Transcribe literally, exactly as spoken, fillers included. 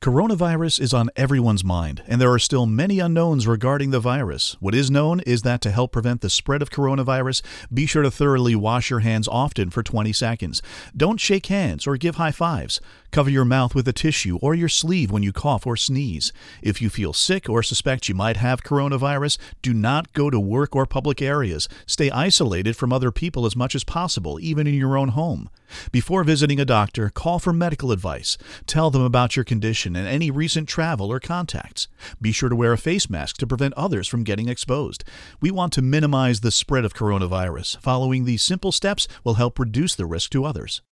Coronavirus is on everyone's mind, and there are still many unknowns regarding the virus. What is known is that to help prevent the spread of coronavirus, be sure to thoroughly wash your hands often for twenty seconds. Don't shake hands or give high fives. Cover your mouth with a tissue or your sleeve when you cough or sneeze. If you feel sick or suspect you might have coronavirus, do not go to work or public areas. Stay isolated from other people as much as possible, even in your own home. Before visiting a doctor, call for medical advice. Tell them about your condition and any recent travel or contacts. Be sure to wear a face mask to prevent others from getting exposed. We want to minimize the spread of coronavirus. Following these simple steps will help reduce the risk to others.